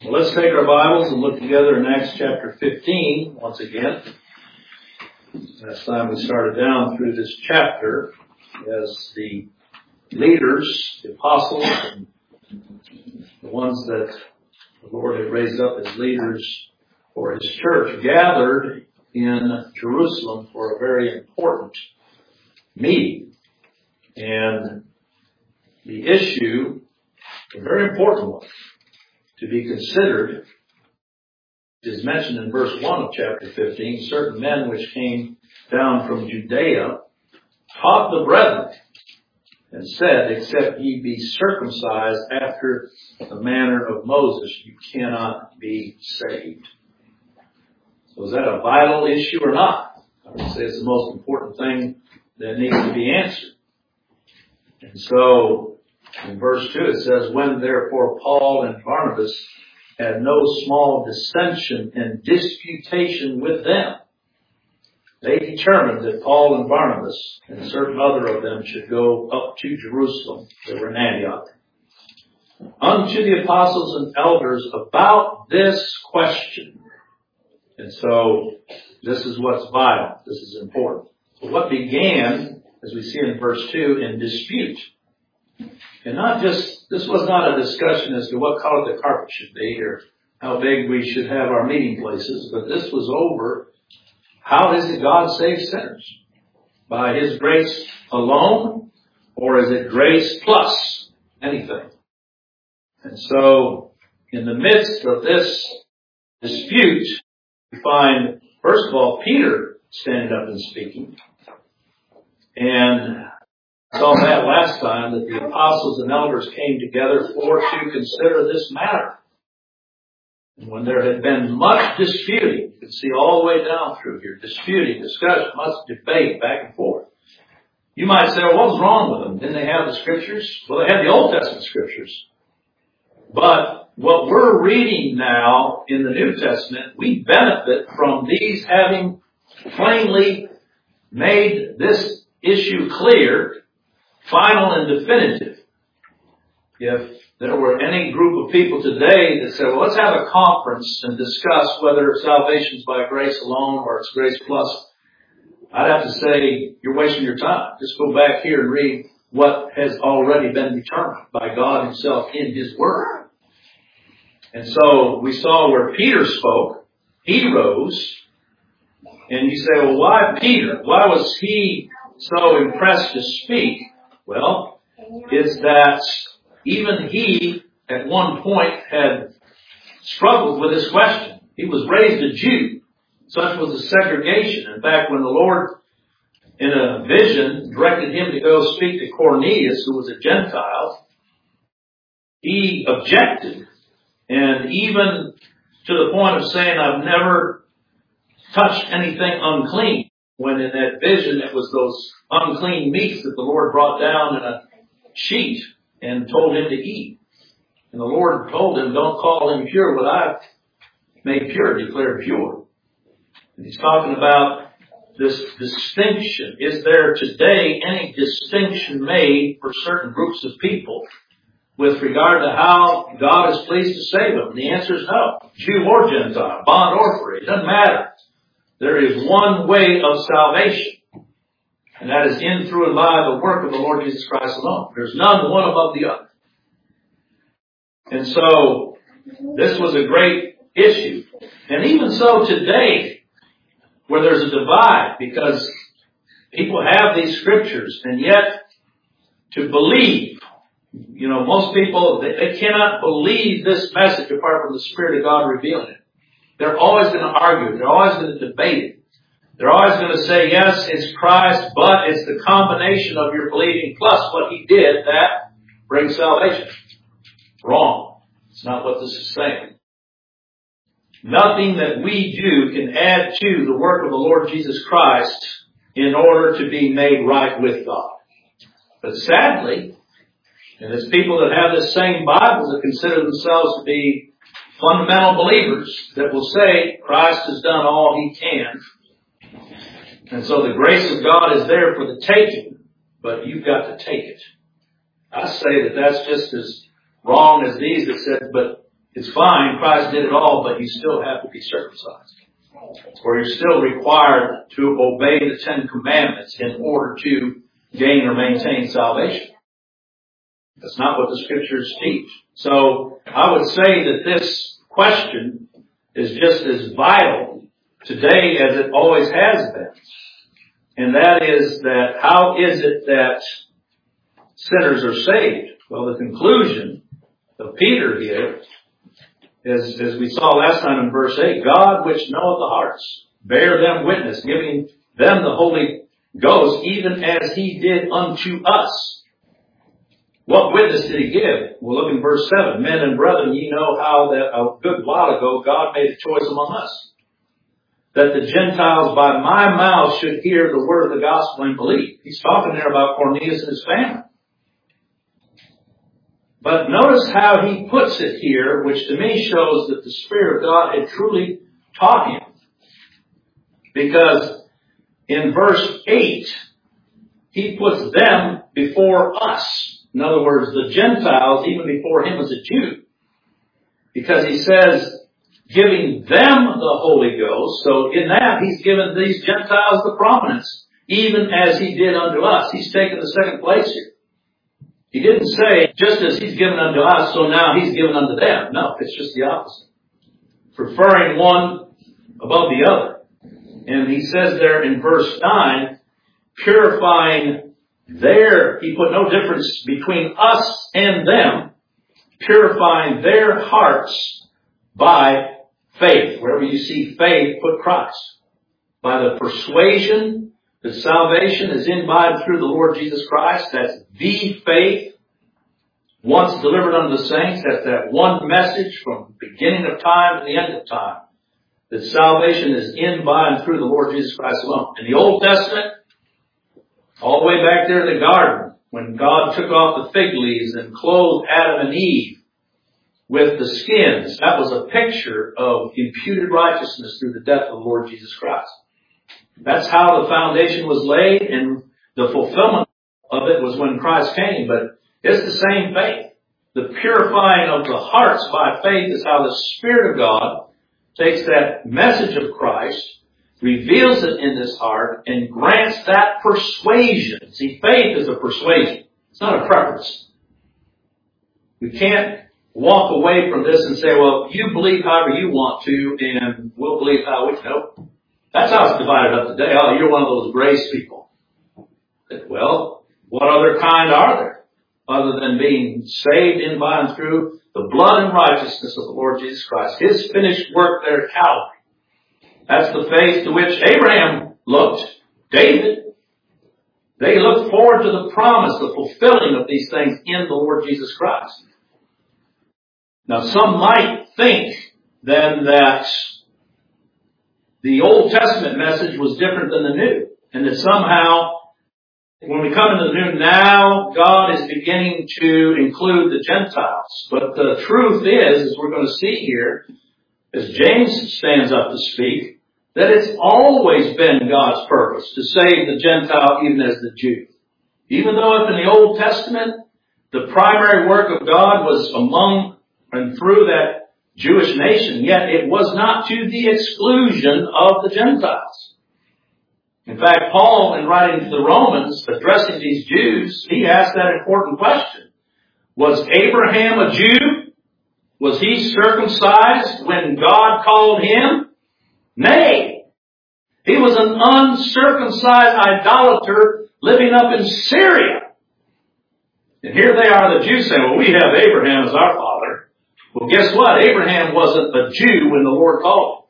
Well, let's take our Bibles and look together in Acts chapter 15 once again. Last time we started down through this chapter as the leaders, the apostles, and the ones that the Lord had raised up as leaders for His church gathered in Jerusalem for a very important meeting. And the issue, a very important one, to be considered is mentioned in verse 1 of chapter 15. Certain men which came down from Judea taught the brethren and said, except ye be circumcised after the manner of Moses, you cannot be saved. So is that a vital issue or not? I would say it's the most important thing that needs to be answered. And so in verse 2 it says, when therefore Paul and Barnabas had no small dissension and disputation with them, they determined that Paul and Barnabas and certain other of them should go up to Jerusalem. They were in Antioch. Unto the apostles and elders about this question. And so this is what's vital. This is important. So what began, as we see in verse 2, in dispute. And not just, this was not a discussion as to what color the carpet should be or how big we should have our meeting places, but this was over how is it God saves sinners? By His grace alone, or is it grace plus anything? And so, in the midst of this dispute, we find, first of all, Peter standing up and speaking. And I saw that last time, that the apostles and elders came together to consider this matter. And when there had been much disputing, you can see all the way down through here, disputing, discussion, much debate, back and forth. You might say, well, what was wrong with them? Didn't they have the Scriptures? Well, they had the Old Testament Scriptures. But what we're reading now in the New Testament, we benefit from these having plainly made this issue clear, final and definitive. If there were any group of people today that said, well, let's have a conference and discuss whether salvation is by grace alone or it's grace plus, I'd have to say, you're wasting your time. Just go back here and read what has already been determined by God Himself in His Word. And so we saw where Peter spoke. He rose. And you say, well, why Peter? Why was he so impressed to speak? Well, it's that even he, at one point, had struggled with this question. He was raised a Jew. Such was the segregation. In fact, when the Lord, in a vision, directed him to go speak to Cornelius, who was a Gentile, he objected. And even to the point of saying, I've never touched anything unclean. When in that vision, it was those unclean meats that the Lord brought down in a sheet and told him to eat. And the Lord told him, don't call him pure. What I've made pure, declared pure. And He's talking about this distinction. Is there today any distinction made for certain groups of people with regard to how God is pleased to save them? And the answer is no. Jew or Gentile, bond or free. It doesn't matter. There is one way of salvation. And that is in, through, and by the work of the Lord Jesus Christ alone. There's none one above the other. And so, this was a great issue. And even so today, where there's a divide, because people have these Scriptures, and yet to believe, most people, they cannot believe this message apart from the Spirit of God revealing it. They're always going to argue. They're always going to debate it. They're always going to say, yes, it's Christ, but it's the combination of your believing plus what He did that brings salvation. Wrong. It's not what this is saying. Nothing that we do can add to the work of the Lord Jesus Christ in order to be made right with God. But sadly, and there's people that have this same Bible that consider themselves to be fundamental believers that will say Christ has done all He can. And so the grace of God is there for the taking, but you've got to take it. I say that that's just as wrong as these that said, but It's fine, Christ did it all, but you still have to be circumcised. Or you're still required to obey the Ten Commandments in order to gain or maintain salvation. That's not what the Scriptures teach. So I would say that this question is just as vital today as it always has been. And that is that how is it that sinners are saved? Well, the conclusion of Peter here is, as we saw last time in verse 8, God which knoweth the hearts, bear them witness, giving them the Holy Ghost, even as he did unto us. What witness did he give? Well, look in verse 7. Men and brethren, ye know how that a good while ago God made a choice among us, that the Gentiles by my mouth should hear the word of the gospel and believe. He's talking there about Cornelius and his family. But notice how he puts it here, which to me shows that the Spirit of God had truly taught him. Because in verse 8, he puts them before us. In other words, the Gentiles, even before him as a Jew. Because he says, giving them the Holy Ghost. So in that, he's given these Gentiles the prominence, even as he did unto us. He's taken the second place here. He didn't say, just as he's given unto us, so now he's given unto them. No, it's just the opposite. Preferring one above the other. And he says there in verse 9, purifying he put no difference between us and them, purifying their hearts by faith. Wherever you see faith, put Christ. By the persuasion that salvation is in by and through the Lord Jesus Christ. That's the faith once delivered unto the saints. That's that one message from the beginning of time to the end of time. That salvation is in by and through the Lord Jesus Christ alone. In the Old Testament, all the way back there in the garden, when God took off the fig leaves and clothed Adam and Eve with the skins, that was a picture of imputed righteousness through the death of the Lord Jesus Christ. That's how the foundation was laid, and the fulfillment of it was when Christ came. But it's the same faith. The purifying of the hearts by faith is how the Spirit of God takes that message of Christ, reveals it in this heart, and grants that persuasion. See, faith is a persuasion. It's not a preference. We can't walk away from this and say, well, you believe however you want to, and we'll believe how we know. That's how it's divided up today. Oh, you're one of those grace people. Well, what other kind are there? Other than being saved in by and through the blood and righteousness of the Lord Jesus Christ. His finished work there at Calvary. That's the faith to which Abraham looked. David. They looked forward to the promise, the fulfilling of these things in the Lord Jesus Christ. Now, some might think then that the Old Testament message was different than the New. And that somehow, when we come into the New, now God is beginning to include the Gentiles. But the truth is, as we're going to see here, as James stands up to speak, that it's always been God's purpose to save the Gentile even as the Jew. Even though if in the Old Testament, the primary work of God was among and through that Jewish nation, yet it was not to the exclusion of the Gentiles. In fact, Paul, in writing to the Romans, addressing these Jews, he asked that important question. Was Abraham a Jew? Was he circumcised when God called him? Nay. He was an uncircumcised idolater living up in Syria. And here they are, the Jews saying, well, we have Abraham as our father. Well, guess what? Abraham wasn't a Jew when the Lord called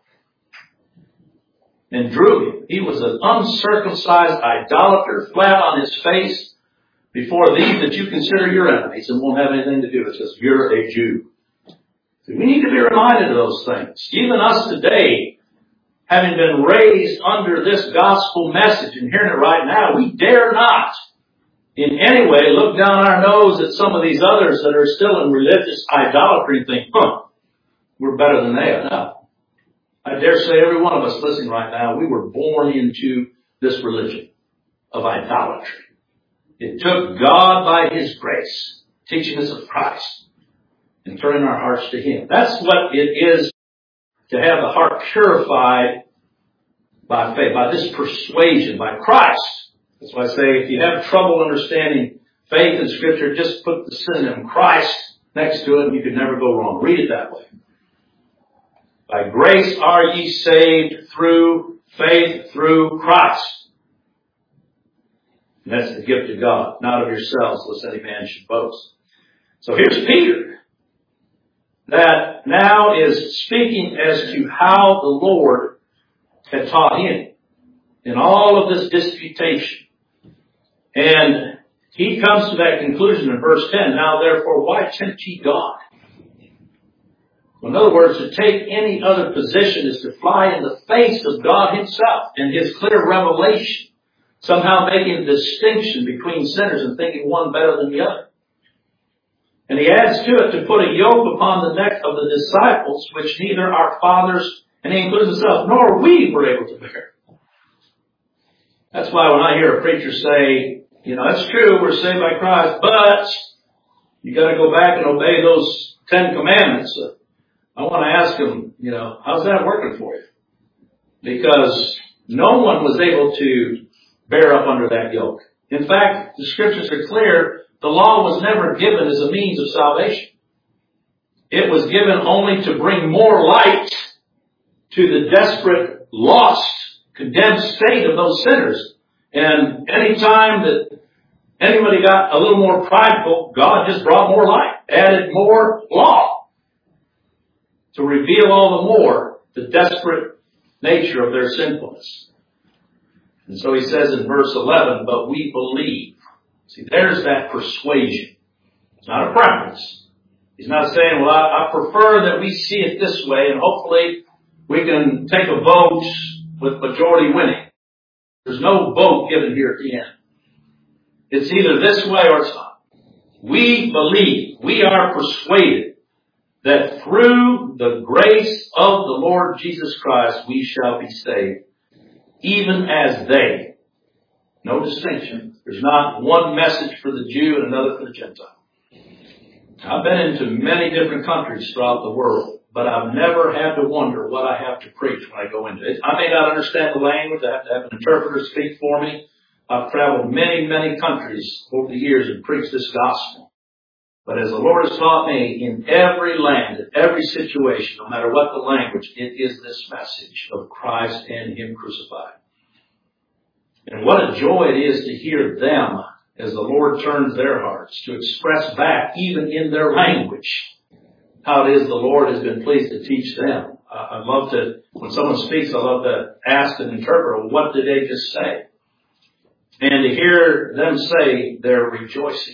him and drew him. He was an uncircumcised idolater, flat on his face before these that you consider your enemies and won't have anything to do with us. You're a Jew. So we need to be reminded of those things. Even us today, having been raised under this gospel message and hearing it right now, we dare not in any way look down our nose at some of these others that are still in religious idolatry and think, we're better than they are. No. I dare say every one of us listening right now, we were born into this religion of idolatry. It took God by His grace, teaching us of Christ, and turning our hearts to Him. That's what it is to have the heart purified by faith, by this persuasion, by Christ. That's why I say if you have trouble understanding faith in Scripture, just put the synonym Christ next to it and you could never go wrong. Read it that way. By grace are ye saved through faith through Christ. And that's the gift of God, not of yourselves, lest any man should boast. So here's Peter, that now is speaking as to how the Lord had taught him in all of this disputation. And he comes to that conclusion in verse 10. Now therefore, why tempt ye God? In other words, to take any other position is to fly in the face of God Himself and His clear revelation, somehow making a distinction between sinners and thinking one better than the other. And he adds to it to put a yoke upon the neck of the disciples, which neither our fathers, and he includes himself, nor we were able to bear. That's why when I hear a preacher say, that's true, we're saved by Christ, but you got to go back and obey those 10 commandments. I want to ask him, how's that working for you? Because no one was able to bear up under that yoke. In fact, the Scriptures are clear. The law was never given as a means of salvation. It was given only to bring more light to the desperate, lost, condemned state of those sinners. And any time that anybody got a little more prideful, God just brought more light, added more law to reveal all the more the desperate nature of their sinfulness. And so he says in verse 11, but we believe. See, there's that persuasion. It's not a preference. He's not saying, well, I prefer that we see it this way, and hopefully we can take a vote with majority winning. There's no vote given here at the end. It's either this way or it's not. We believe, we are persuaded that through the grace of the Lord Jesus Christ we shall be saved, even as they. No distinction. There's not one message for the Jew and another for the Gentile. I've been into many different countries throughout the world, but I've never had to wonder what I have to preach when I go into it. I may not understand the language. I have to have an interpreter speak for me. I've traveled many, many countries over the years and preached this gospel. But as the Lord has taught me, in every land, in every situation, no matter what the language, it is this message of Christ and Him crucified. And what a joy it is to hear them, as the Lord turns their hearts, to express back, even in their language, how it is the Lord has been pleased to teach them. I love to, when someone speaks, I love to ask an interpreter, what did they just say? And to hear them say they're rejoicing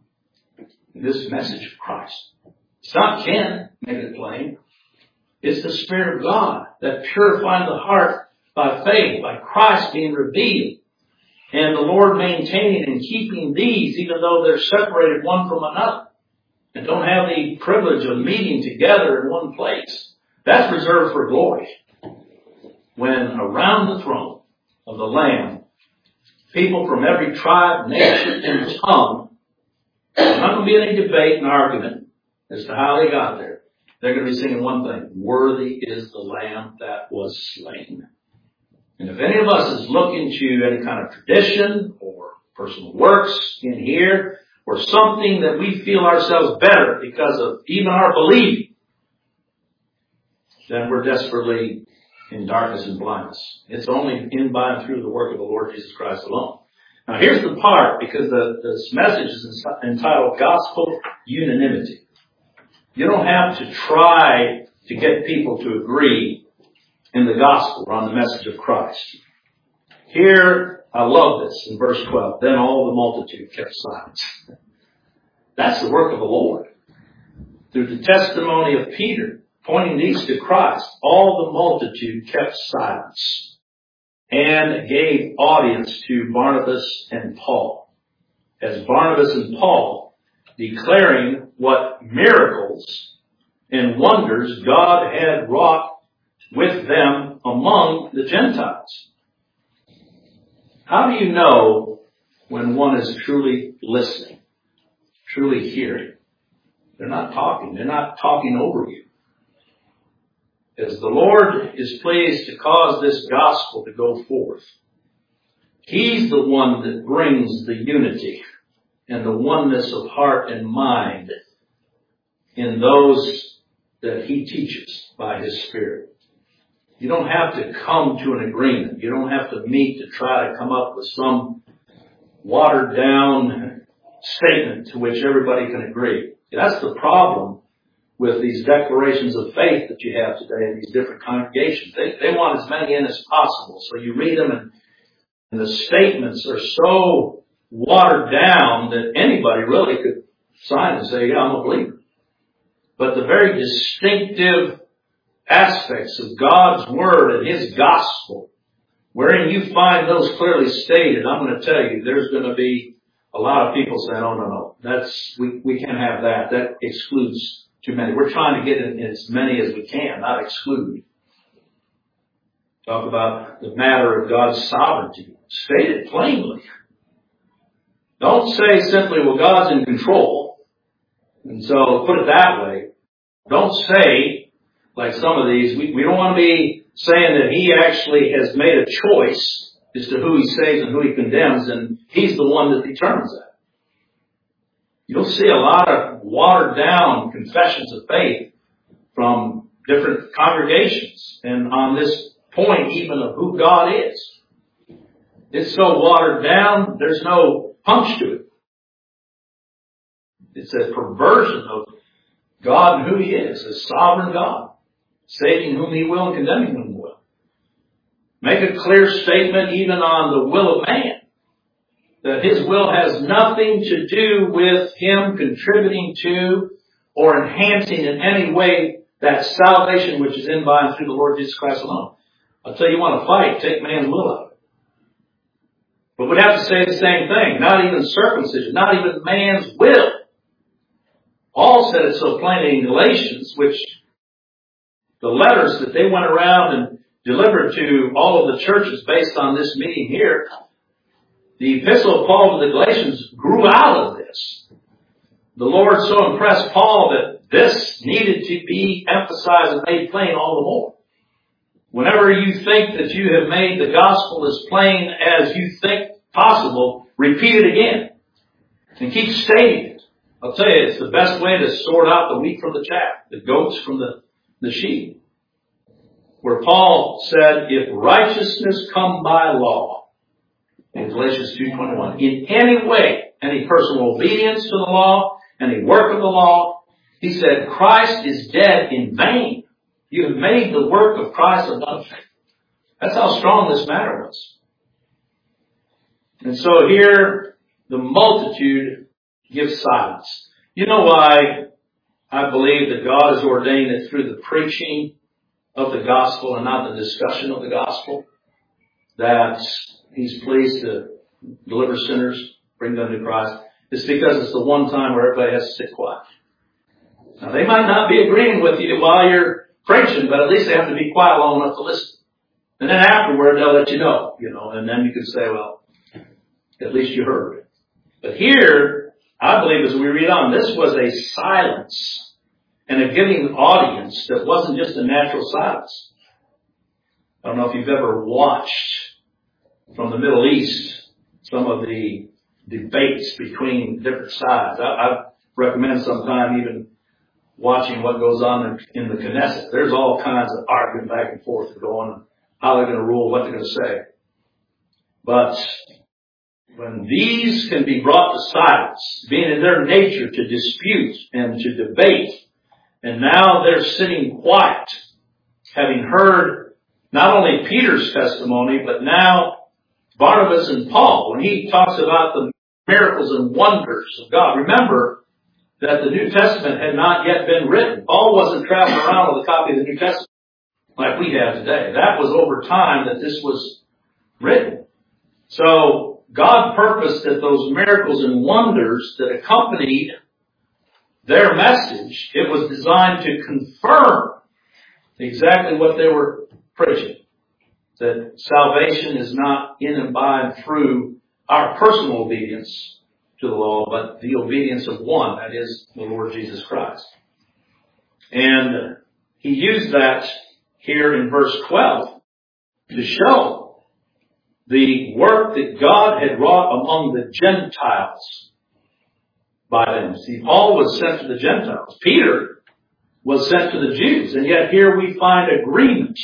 in this message of Christ. It's not Ken making it plain. It's the Spirit of God that purifies the heart by faith, by Christ being revealed, and the Lord maintaining and keeping these, even though they're separated one from another, and don't have the privilege of meeting together in one place. That's reserved for glory. When around the throne of the Lamb, people from every tribe, nation, and tongue, there's not going to be any debate and argument as to how they got there. They're going to be singing one thing: worthy is the Lamb that was slain. And if any of us is looking to any kind of tradition or personal works in here, or something that we feel ourselves better because of even our belief, then we're desperately in darkness and blindness. It's only in by and through the work of the Lord Jesus Christ alone. Now here's the part, because this message is entitled Gospel Unanimity. You don't have to try to get people to agree in the gospel or on the message of Christ. Here, I love this in verse 12. Then all the multitude kept silence. That's the work of the Lord. Through the testimony of Peter, pointing these to Christ, all the multitude kept silence and gave audience to Barnabas and Paul. As Barnabas and Paul declaring what miracles and wonders God had wrought with them among the Gentiles. How do you know when one is truly listening, truly hearing? They're not talking. They're not talking over you. As the Lord is pleased to cause this gospel to go forth, He's the one that brings the unity and the oneness of heart and mind in those that He teaches by His Spirit. You don't have to come to an agreement. You don't have to meet to try to come up with some watered down statement to which everybody can agree. That's the problem with these declarations of faith that you have today in these different congregations. They want as many in as possible. So you read them and the statements are so watered down that anybody really could sign and say, yeah, I'm a believer. But the very distinctive aspects of God's Word and His gospel, wherein you find those clearly stated, I'm going to tell you, there's going to be a lot of people saying, oh, no. We can't have that. That excludes too many. We're trying to get in as many as we can, not exclude. Talk about the matter of God's sovereignty. State it plainly. Don't say simply, well, God's in control. And so put it that way. Don't say, like some of these, we don't want to be saying that He actually has made a choice as to who He saves and who He condemns, and He's the one that determines that. You'll see a lot of watered down confessions of faith from different congregations, and on this point even of who God is. It's so watered down, there's no punch to it. It's a perversion of God and who He is, as sovereign God, saving whom He will and condemning whom He will. Make a clear statement even on the will of man, that his will has nothing to do with him contributing to or enhancing in any way that salvation which is in by and through the Lord Jesus Christ alone. I'll tell you, want to fight, take man's will out of it. But we'd have to say the same thing. Not even circumcision, not even man's will. Paul said it so plainly in Galatians, which the letters that they went around and delivered to all of the churches based on this meeting here, the epistle of Paul to the Galatians grew out of this. The Lord so impressed Paul that this needed to be emphasized and made plain all the more. Whenever you think that you have made the gospel as plain as you think possible, repeat it again. And keep stating it. I'll tell you, it's the best way to sort out the wheat from the chaff, the goats from the sheep. Where Paul said, if righteousness come by law, in Galatians 2:21, in any way, any personal obedience to the law, any work of the law, he said, Christ is dead in vain. You have made the work of Christ of nothing. That's how strong this matter was. And so here, the multitude gives silence. You know why I believe that God has ordained it through the preaching of the gospel and not the discussion of the gospel, that He's pleased to deliver sinners, bring them to Christ? It's because it's the one time where everybody has to sit quiet. Now, they might not be agreeing with you while you're preaching, but at least they have to be quiet long enough to listen. And then afterward, they'll let you know, and then you can say, well, at least you heard. But here, I believe as we read on, this was a silence and a giving audience that wasn't just a natural silence. I don't know if you've ever watched from the Middle East some of the debates between different sides. I recommend sometime even watching what goes on in the Knesset. There's all kinds of arguing back and forth going on, how they're going to rule, what they're going to say. But when these can be brought to silence, being in their nature to dispute and to debate, and now they're sitting quiet, having heard not only Peter's testimony, but now Barnabas and Paul, when he talks about the miracles and wonders of God. Remember that the New Testament had not yet been written. Paul wasn't traveling around with a copy of the New Testament like we have today. That was over time that this was written. So God purposed that those miracles and wonders that accompanied their message, it was designed to confirm exactly what they were preaching. That salvation is not in and by and through our personal obedience, to the law, but the obedience of one, that is the Lord Jesus Christ. And he used that here in verse 12 to show the work that God had wrought among the Gentiles by them. See, Paul was sent to the Gentiles. Peter was sent to the Jews. And yet here we find agreement.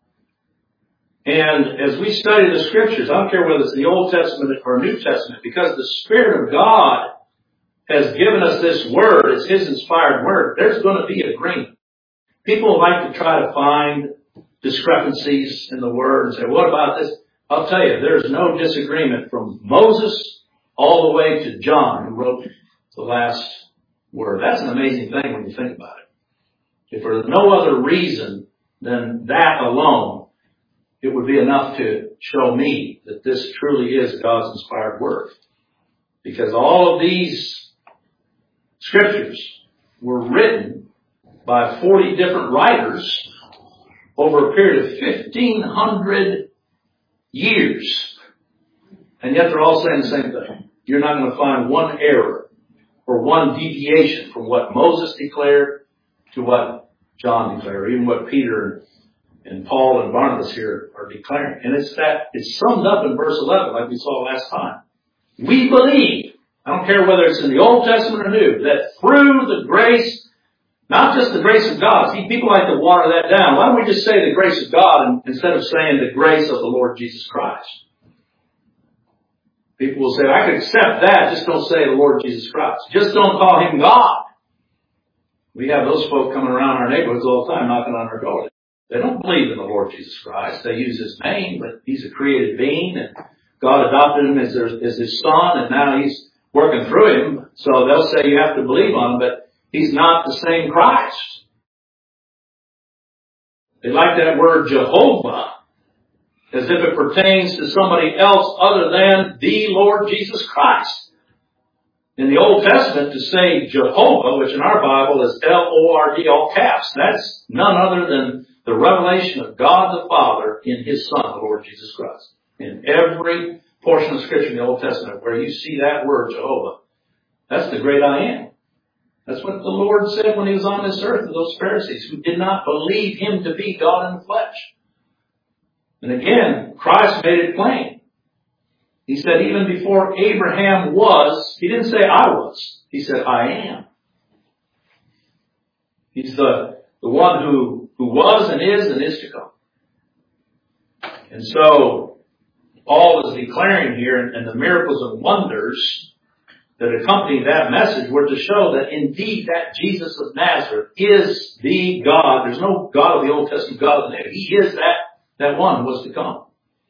And as we study the Scriptures, I don't care whether it's the Old Testament or New Testament, because the Spirit of God has given us this Word, it's His inspired Word, there's going to be agreement. People like to try to find discrepancies in the Word and say, what about this? I'll tell you, there's no disagreement from Moses all the way to John, who wrote the last word. That's an amazing thing when you think about it. If there's no other reason than that alone, it would be enough to show me that this truly is God's inspired Word. Because all of these Scriptures were written by 40 different writers over a period of 1,500 years. And yet they're all saying the same thing. You're not going to find one error or one deviation from what Moses declared to what John declared, or even what Peter and Paul and Barnabas here are declaring. And it's summed up in verse 11 like we saw last time. We believe, I don't care whether it's in the Old Testament or New, that through the grace, not just the grace of God. See, people like to water that down. Why don't we just say the grace of God instead of saying the grace of the Lord Jesus Christ? People will say, I can accept that, just don't say the Lord Jesus Christ. Just don't call Him God. We have those folk coming around our neighborhoods all the time knocking on our door. They don't believe in the Lord Jesus Christ. They use His name, but He's a created being, and God adopted Him as His Son, and now He's working through Him. So they'll say you have to believe on Him, but He's not the same Christ. They like that word Jehovah as if it pertains to somebody else other than the Lord Jesus Christ. In the Old Testament, to say Jehovah, which in our Bible is L-O-R-D, all caps, that's none other than the revelation of God the Father in His Son, the Lord Jesus Christ. In every portion of Scripture in the Old Testament where you see that word Jehovah, that's the great I am. That's what the Lord said when He was on this earth to those Pharisees who did not believe Him to be God in the flesh. And again, Christ made it plain. He said even before Abraham was, He didn't say I was. He said I am. He's the one who was and is to come. And so Paul is declaring here, and the miracles and wonders that accompany that message were to show that indeed that Jesus of Nazareth is the God. There's no God of the Old Testament, God of the New. He is that one who was to come.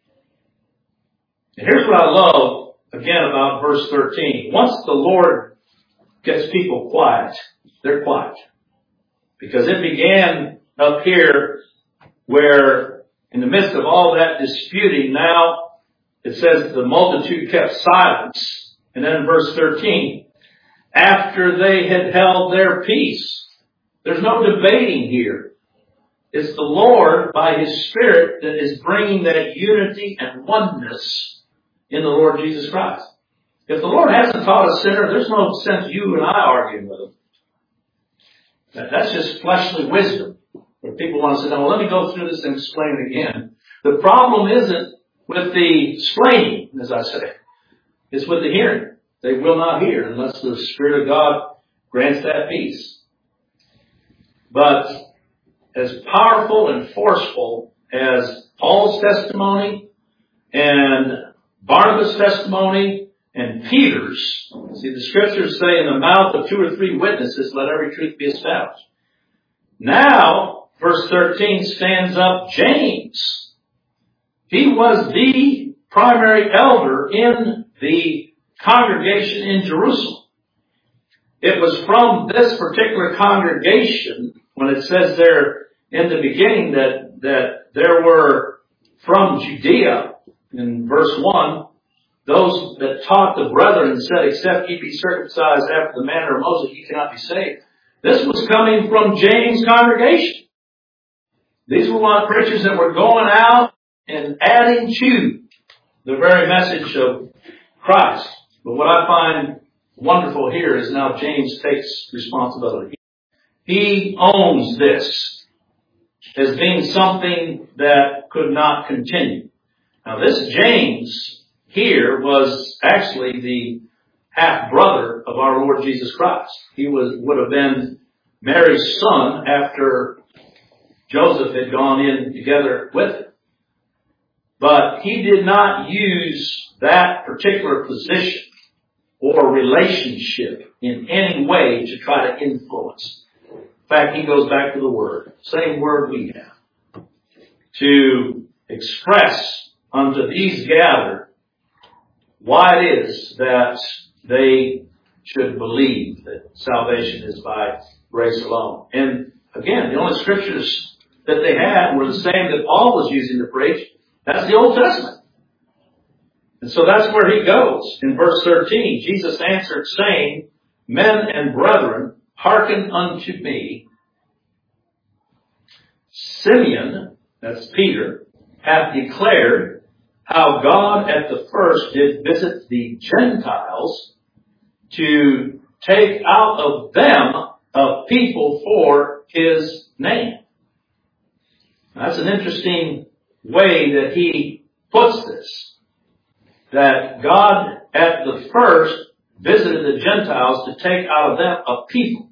And here's what I love, again, about verse 13. Once the Lord gets people quiet, they're quiet. Because it began up here where in the midst of all that disputing, now it says the multitude kept silence. And then in verse 13, after they had held their peace, there's no debating here. It's the Lord, by His Spirit, that is bringing that unity and oneness in the Lord Jesus Christ. If the Lord hasn't taught a sinner, there's no sense you and I arguing with Him. That's just fleshly wisdom. Where people want to say, well, let me go through this and explain it again. The problem isn't with the explaining, as I say. It's with the hearing. They will not hear unless the Spirit of God grants that peace. But as powerful and forceful as Paul's testimony and Barnabas' testimony and Peter's, see, the Scriptures say in the mouth of 2 or 3 witnesses, let every truth be established. Now, verse 13 stands up James. He was the primary elder in the congregation in Jerusalem. It was from this particular congregation, when it says there in the beginning that there were from Judea, in verse 1, those that taught the brethren and said, except ye be circumcised after the manner of Moses, ye cannot be saved. This was coming from James' congregation. These were not preachers that were going out and adding to the very message of Christ. But what I find wonderful here is now James takes responsibility. He owns this as being something that could not continue. Now this James here was actually the half-brother of our Lord Jesus Christ. He would have been Mary's son after Joseph had gone in together with him. But he did not use that particular position or relationship in any way to try to influence. In fact, he goes back to the Word, same word we have, to express unto these gathered why it is that they should believe that salvation is by grace alone. And again, the only scriptures that they had were the same that Paul was using to preach. That's the Old Testament. And so that's where he goes. In verse 13, Jesus answered, saying, Men and brethren, hearken unto me. Simeon, that's Peter, hath declared how God at the first did visit the Gentiles to take out of them a people for his name. That's an interesting way that he puts this. That God at the first visited the Gentiles to take out of them a people.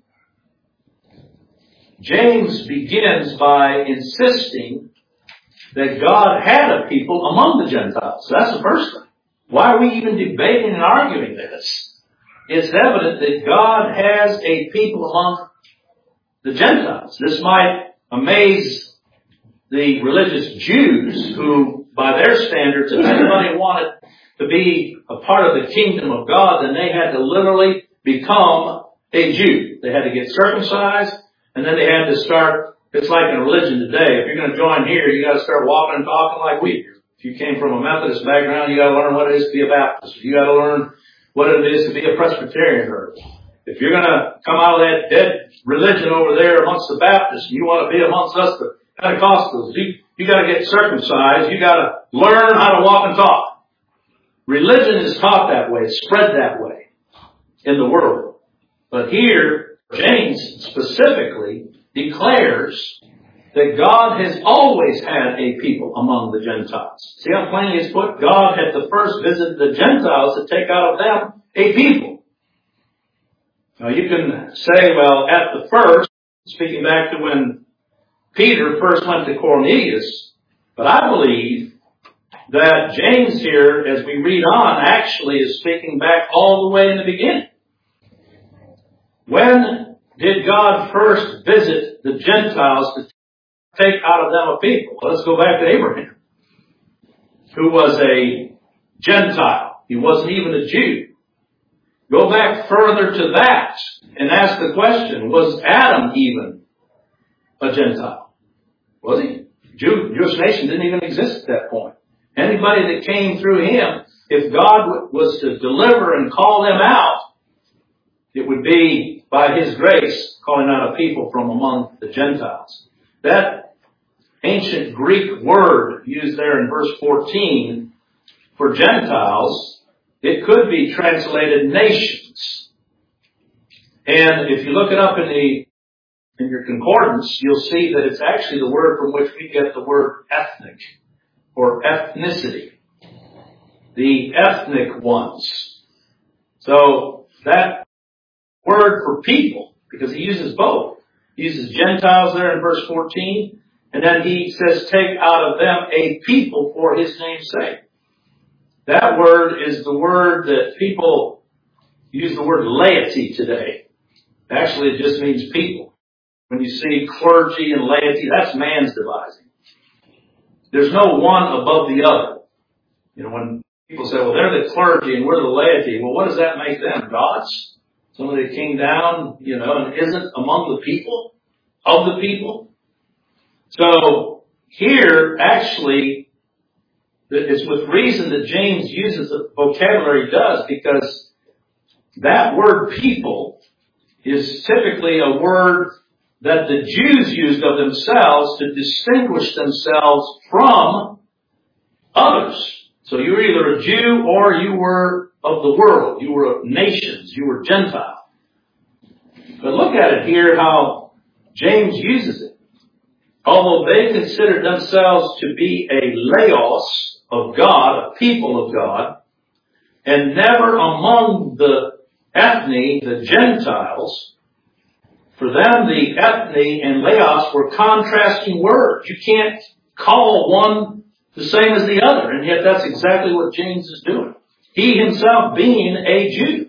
James begins by insisting that God had a people among the Gentiles. So that's the first thing. Why are we even debating and arguing this? It's evident that God has a people among the Gentiles. This might amaze the religious Jews who, by their standards, if anybody wanted to be a part of the kingdom of God, then they had to literally become a Jew. They had to get circumcised, and then they had to start. It's like in religion today. If you're going to join here, you got to start walking and talking like we do. If you came from a Methodist background, you got to learn what it is to be a Baptist. You got to learn what it is to be a Presbyterian. If you're going to come out of that dead religion over there amongst the Baptists, and you want to be amongst us, the Pentecostals, you got to get circumcised. You got to learn how to walk and talk. Religion is taught that way, spread that way in the world. But here, James specifically declares that God has always had a people among the Gentiles. See how plainly it's put? God at the first visited the Gentiles to take out of them a people. Now you can say, well, at the first, speaking back to when Peter first went to Cornelius, but I believe that James here, as we read on, actually is speaking back all the way in the beginning. When did God first visit the Gentiles to take out of them a people? Well, let's go back to Abraham, who was a Gentile. He wasn't even a Jew. Go back further to that and ask the question, was Adam even a Gentile? Was he? Jewish nation didn't even exist at that point. Anybody that came through him, if God was to deliver and call them out, it would be by his grace calling out a people from among the Gentiles. That ancient Greek word used there in verse 14 for Gentiles, it could be translated nations. And if you look it up in your concordance, you'll see that it's actually the word from which we get the word ethnic or ethnicity. The ethnic ones. So that word for people, because he uses both. He uses Gentiles there in verse 14, and then he says, take out of them a people for his name's sake. That word is the word that people use the word laity today. Actually, it just means people. When you see clergy and laity, that's man's devising. There's no one above the other. You know, when people say, well, they're the clergy and we're the laity, well, what does that make them? Gods? Somebody that came down, and isn't among the people, of the people. So here, actually, it's with reason that James uses the vocabulary he does, because that word people is typically a word that the Jews used of themselves to distinguish themselves from others. So you were either a Jew or you were of the world. You were of nations. You were Gentile. But look at it here, how James uses it. Although they considered themselves to be a laos of God, a people of God, and never among the ethne, the Gentiles, for them the ethne and laos were contrasting words. You can't call one the same as the other, and yet that's exactly what James is doing. He himself being a Jew.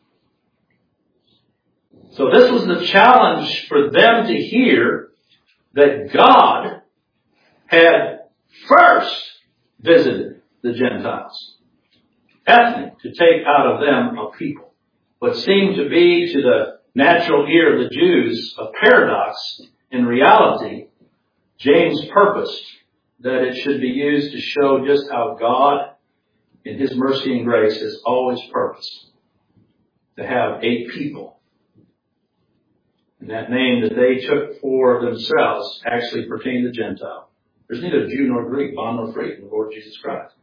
So this was the challenge for them to hear, that God had first visited the Gentiles, ethnic, to take out of them a people. What seemed to be to the natural ear of the Jews a paradox, in reality, James purposed that it should be used to show just how God, in His mercy and grace, has always purposed to have a people. And that name that they took for themselves actually pertained to Gentile. There's neither Jew nor Greek, bond nor free in the Lord Jesus Christ.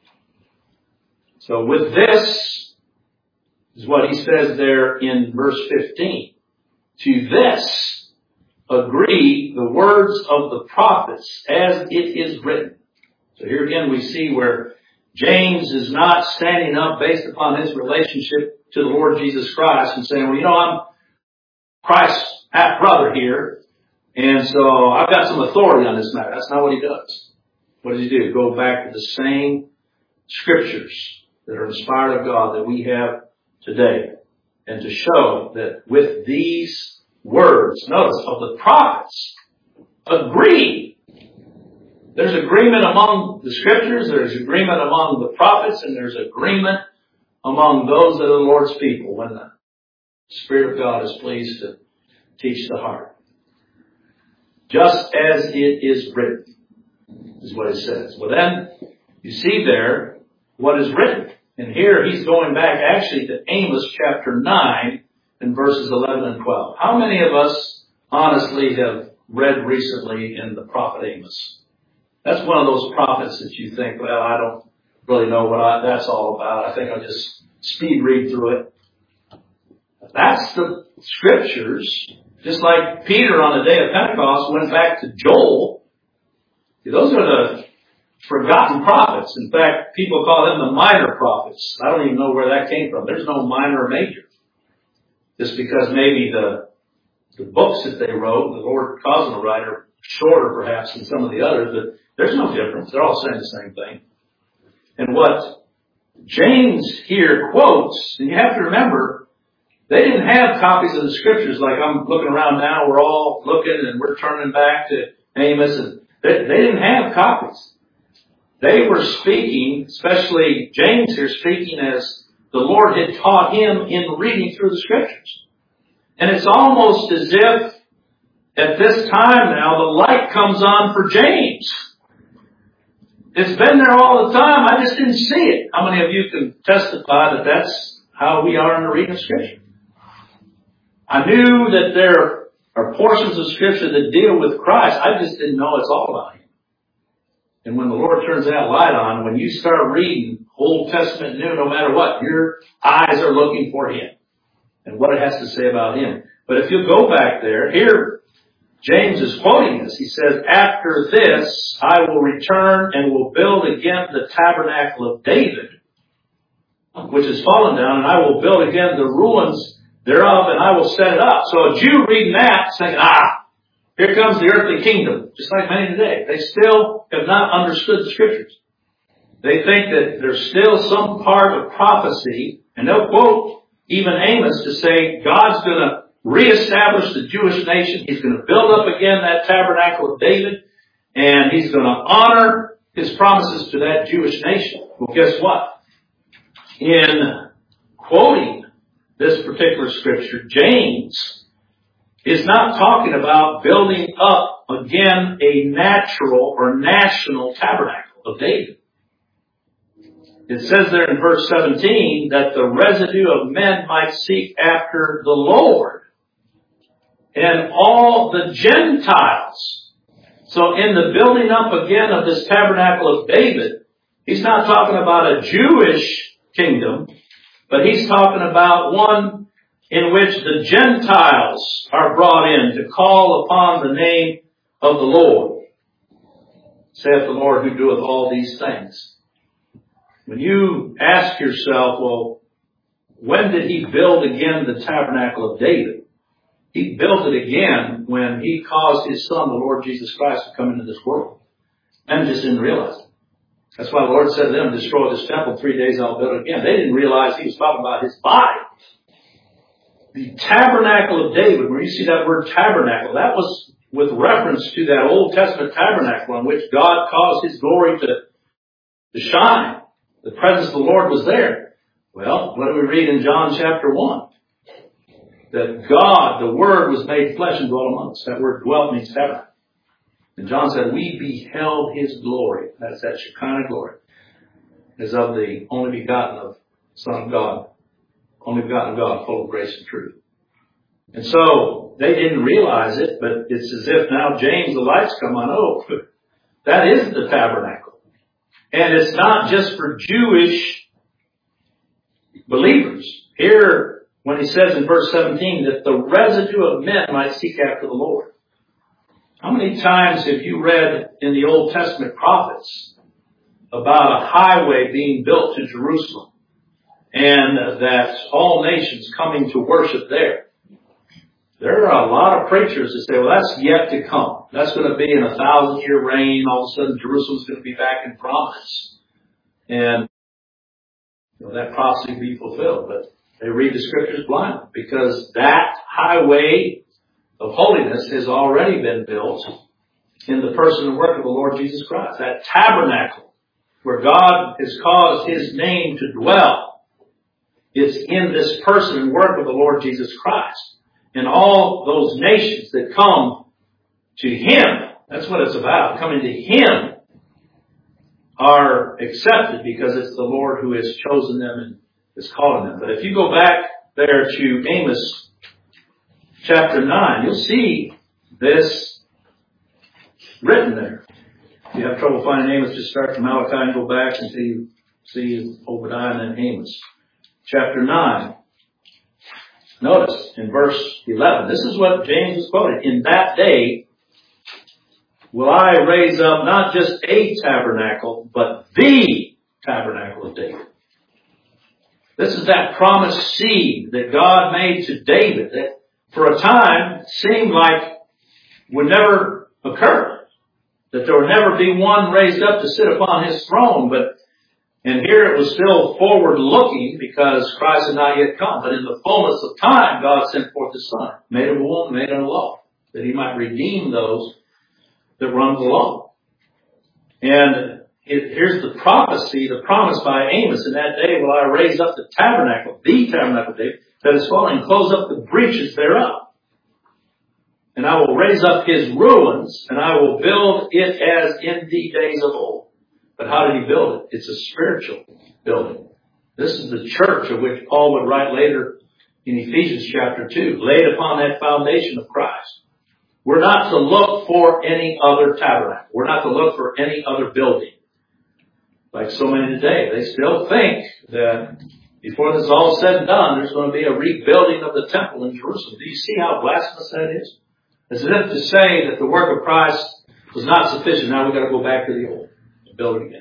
So with this is what he says there in verse 15. To this agree the words of the prophets as it is written. So here again we see where James is not standing up based upon his relationship to the Lord Jesus Christ and saying, well, I'm Christ's half-brother here, and so I've got some authority on this matter. That's not what he does. What does he do? Go back to the same scriptures that are inspired of God that we have today, and to show that with these words, notice, of the prophets, agree. There's agreement among the scriptures, there's agreement among the prophets, and there's agreement among those that are the Lord's people when the Spirit of God is pleased to teach the heart. Just as it is written, is what it says. Well then, you see there what is written. And here he's going back actually to Amos chapter 9 and verses 11 and 12. How many of us honestly have read recently in the prophet Amos? That's one of those prophets that you think, well, I don't really know what that's all about. I think I'll just speed read through it. That's the scriptures. Just like Peter on the day of Pentecost went back to Joel. Those are the forgotten prophets. In fact, people call them the minor prophets. I don't even know where that came from. There's no minor or major. Just because maybe the books that they wrote, the Lord caused them to write, are shorter perhaps than some of the others, but there's no difference. They're all saying the same thing. And what James here quotes, and you have to remember, they didn't have copies of the scriptures like I'm looking around now. We're all looking and we're turning back to Amos. And they didn't have copies. They were speaking, especially James here, speaking as the Lord had taught him in reading through the scriptures. And it's almost as if at this time now the light comes on for James. It's been there all the time. I just didn't see it. How many of you can testify that that's how we are in the reading of scripture? I knew that there are portions of scripture that deal with Christ. I just didn't know it's all about Him. And when the Lord turns that light on, when you start reading Old Testament, New, no matter what, your eyes are looking for Him and what it has to say about Him. But if you go back there, here James is quoting this. He says, after this I will return and will build again the tabernacle of David, which is fallen down, and I will build again the ruins thereof, and I will set it up. So a Jew reading that, saying, here comes the earthly kingdom, just like many today. They still have not understood the scriptures. They think that there's still some part of prophecy, and they'll quote even Amos to say God's going to reestablish the Jewish nation. He's going to build up again that tabernacle of David, and He's going to honor His promises to that Jewish nation. Well, guess what? In quoting this particular scripture, James is not talking about building up again a natural or national tabernacle of David. It says there in verse 17 that the residue of men might seek after the Lord and all the Gentiles. So in the building up again of this tabernacle of David, he's not talking about a Jewish kingdom. But he's talking about one in which the Gentiles are brought in to call upon the name of the Lord. Saith the Lord who doeth all these things. When you ask yourself, well, when did he build again the tabernacle of David? He built it again when he caused his Son, the Lord Jesus Christ, to come into this world. Men just didn't realize it. That's why the Lord said to them, destroy this temple, 3 days I'll build it again. They didn't realize he was talking about his body. The tabernacle of David, where you see that word tabernacle, that was with reference to that Old Testament tabernacle in which God caused his glory to shine. The presence of the Lord was there. Well, what do we read in John chapter 1? That God, the Word, was made flesh and dwelt among us. That word dwelt means tabernacle. And John said, we beheld his glory. That's that Shekinah glory. As of the only begotten of Son of God. Only begotten God, full of grace and truth. And so, they didn't realize it, but it's as if now James, the lights come on. Oh, that is the tabernacle. And it's not just for Jewish believers. Here, when he says in verse 17 that the residue of men might seek after the Lord. How many times have you read in the Old Testament prophets about a highway being built to Jerusalem and that all nations coming to worship there? There are a lot of preachers that say, well, that's yet to come. That's going to be in 1,000-year reign. All of a sudden, Jerusalem's going to be back in promise. And that prophecy will be fulfilled. But they read the scriptures blindly because that highway of holiness has already been built in the person and work of the Lord Jesus Christ. That tabernacle where God has caused his name to dwell. It's in this person and work of the Lord Jesus Christ. And all those nations that come to him, that's what it's about. Coming to him are accepted because it's the Lord who has chosen them and is calling them. But if you go back there to Amos chapter 9, you'll see this written there. If you have trouble finding Amos, just start from Malachi and go back until you see Obadiah and then Amos. Chapter 9. Notice in verse 11, this is what James is quoting. In that day will I raise up not just a tabernacle, but the tabernacle of David. This is that promised seed that God made to David that for a time seemed like would never occur. That there would never be one raised up to sit upon his throne, and here it was still forward looking because Christ had not yet come. But in the fullness of time, God sent forth his Son, made of a woman, made under law, that he might redeem those that were under the law. And here's the prophecy, the promise by Amos. In that day will I raise up the tabernacle of David, that is fallen, and close up the breaches thereof. And I will raise up his ruins, and I will build it as in the days of old. But how did he build it? It's a spiritual building. This is the church of which Paul would write later in Ephesians chapter 2, laid upon that foundation of Christ. We're not to look for any other tabernacle. We're not to look for any other building. Like so many today, they still think that before this is all said and done, there's going to be a rebuilding of the temple in Jerusalem. Do you see how blasphemous that is? As if to say that the work of Christ was not sufficient. Now we've got to go back to the old. Build it again.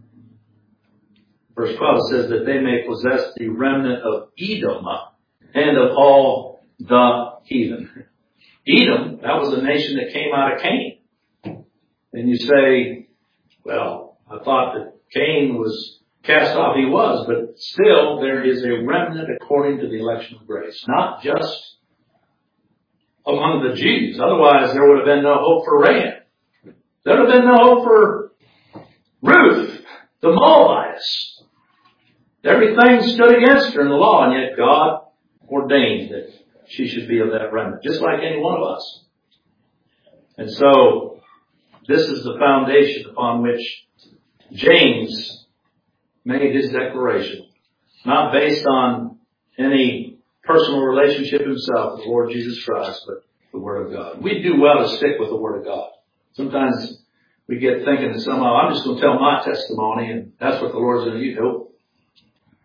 Verse 12 says that they may possess the remnant of Edom and of all the heathen. Edom, that was a nation that came out of Cain. And you say, well, I thought that Cain was cast off. He was, but still there is a remnant according to the election of grace. Not just among the Jews. Otherwise there would have been no hope for Rahab. There would have been no hope for Ruth, the Moabitess. Everything stood against her in the law, and yet God ordained that she should be of that remnant, just like any one of us. And so, this is the foundation upon which James made his declaration. Not based on any personal relationship himself with the Lord Jesus Christ, but the Word of God. We do well to stick with the Word of God. Sometimes we get thinking that somehow I'm just going to tell my testimony and that's what the Lord's going to use. Nope.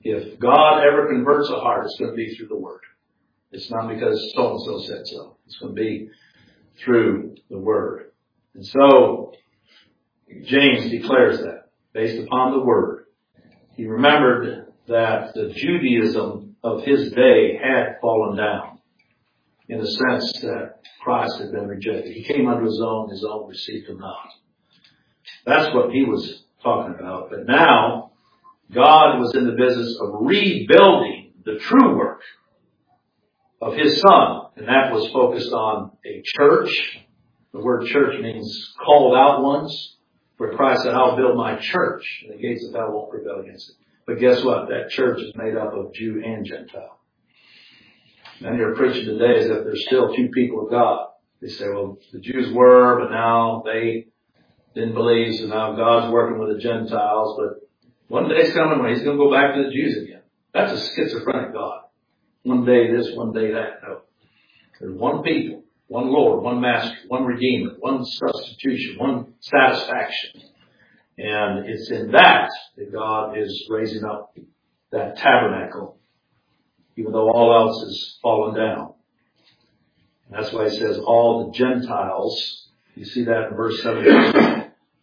If God ever converts a heart, it's going to be through the Word. It's not because so-and-so said so. It's going to be through the Word. And so, James declares that, based upon the Word. He remembered that the Judaism of his day had fallen down, in the sense that Christ had been rejected. He came unto his own received him not. That's what he was talking about. But now, God was in the business of rebuilding the true work of His Son. And that was focused on a church. The word church means called out ones. For Christ said, I'll build my church, and the gates of hell won't prevail against it. But guess what? That church is made up of Jew and Gentile. Many are preaching today as if there's still two people of God. They say, well, the Jews were, but now they didn't believe, so now God's working with the Gentiles. But one day's coming when He's going to go back to the Jews again. That's a schizophrenic God. One day this, one day that. No. There's one people, one Lord, one Master, one Redeemer, one substitution, one satisfaction. And it's in that God is raising up that tabernacle, even though all else has fallen down. And that's why He says all the Gentiles, you see that in verse 17,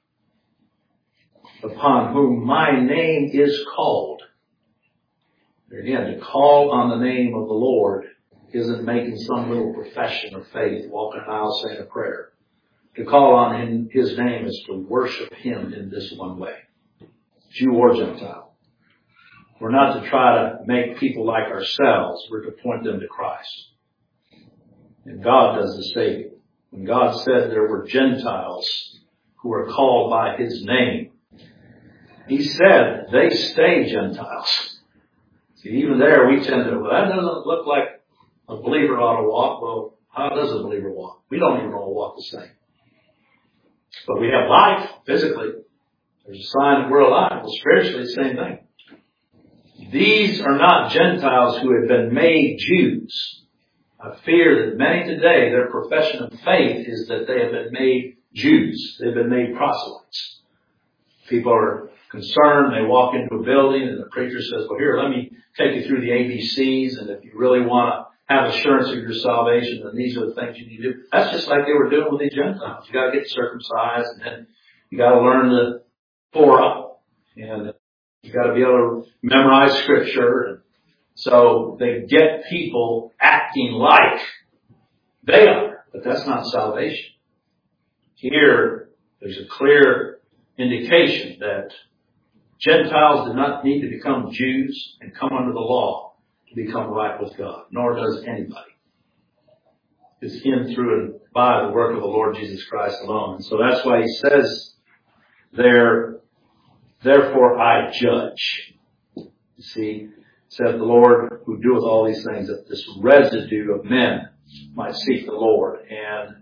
upon whom my name is called. Again, to call on the name of the Lord isn't making some little profession of faith, walking an aisle saying a prayer. To call on His name is to worship Him in this one way, Jew or Gentile. We're not to try to make people like ourselves. We're to point them to Christ. And God does the saving. When God said there were Gentiles who are called by His name, He said they stay Gentiles. See, even there we tend to, well, that doesn't look like a believer ought to walk. Well, how does a believer walk? We don't even all walk the same. But we have life physically. There's a sign that we're alive. Well, spiritually, the same thing. These are not Gentiles who have been made Jews. I fear that many today, their profession of faith is that they have been made Jews. They've been made proselytes. People are concerned. They walk into a building and the preacher says, well, here, let me take you through the ABCs. And if you really want to have assurance of your salvation, then these are the things you need to do. That's just like they were doing with these Gentiles. You got to get circumcised, and then you got to learn the Torah, and you got to be able to memorize Scripture. And so they get people acting like they are, but that's not salvation. Here, there's a clear indication that Gentiles do not need to become Jews and come under the law to become right with God, nor does anybody. It's in, through, and by the work of the Lord Jesus Christ alone. And so that's why He says there, therefore I judge. You see, saith the Lord who doeth all these things, that this residue of men might seek the Lord, and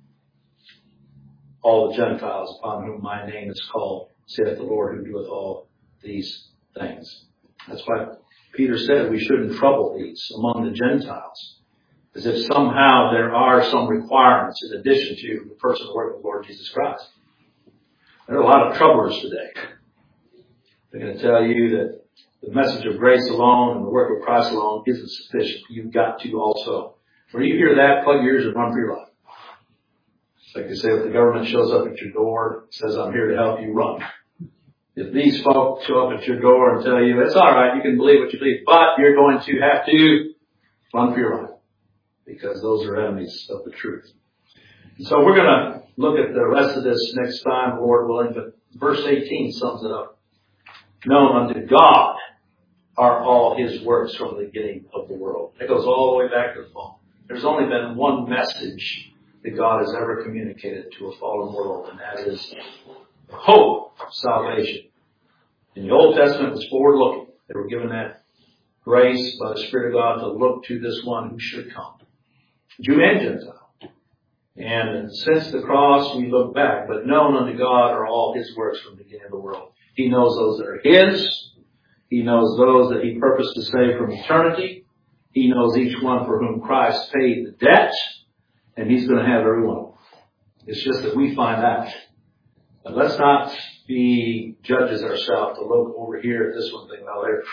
all the Gentiles upon whom my name is called, saith the Lord who doeth all these things. That's why Peter said we shouldn't trouble these among the Gentiles, as if somehow there are some requirements in addition to the person and work of the Lord Jesus Christ. There are a lot of troublers today. They're going to tell you that the message of grace alone and the work of Christ alone isn't sufficient. You've got to also. When you hear that, plug your ears and run for your life. It's like they say, if the government shows up at your door, says, I'm here to help you, run. If these folks show up at your door and tell you, it's all right, you can believe what you believe, but you're going to have to run for your life, because those are enemies of the truth. And so we're going to look at the rest of this next time, Lord willing, but verse 18 sums it up. Known unto God are all His works from the beginning of the world. It goes all the way back to the fall. There's only been one message that God has ever communicated to a fallen world, and that is the hope of salvation. In the Old Testament, it was forward-looking. They were given that grace by the Spirit of God to look to this one who should come, Jew and Gentile. And since the cross, we look back. But known unto God are all His works from the beginning of the world. He knows those that are His. He knows those that He purposed to save from eternity. He knows each one for whom Christ paid the debt. And He's going to have every one of them. It's just that we find out. But let's not be judges ourselves to look over here at this one thing. Now,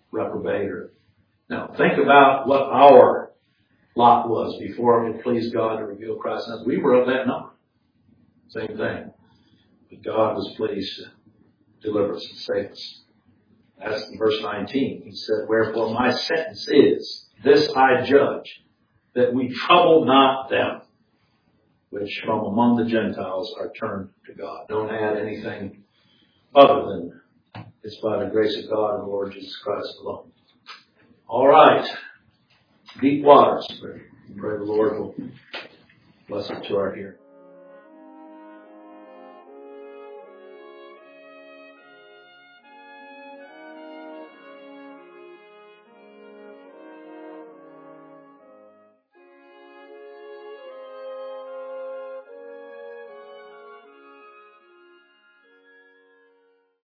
reprobate. Now, think about what our lot was before it pleased God to reveal Christ. Now, we were of that number. Same thing. But God was pleased to deliver us and save us. That's in verse 19. He said, wherefore my sentence is, this I judge, that we trouble not them which from among the Gentiles are turned to God. Don't add anything other than it's by the grace of God and the Lord Jesus Christ alone. All right. Deep waters. Pray the Lord will bless it to our hearing.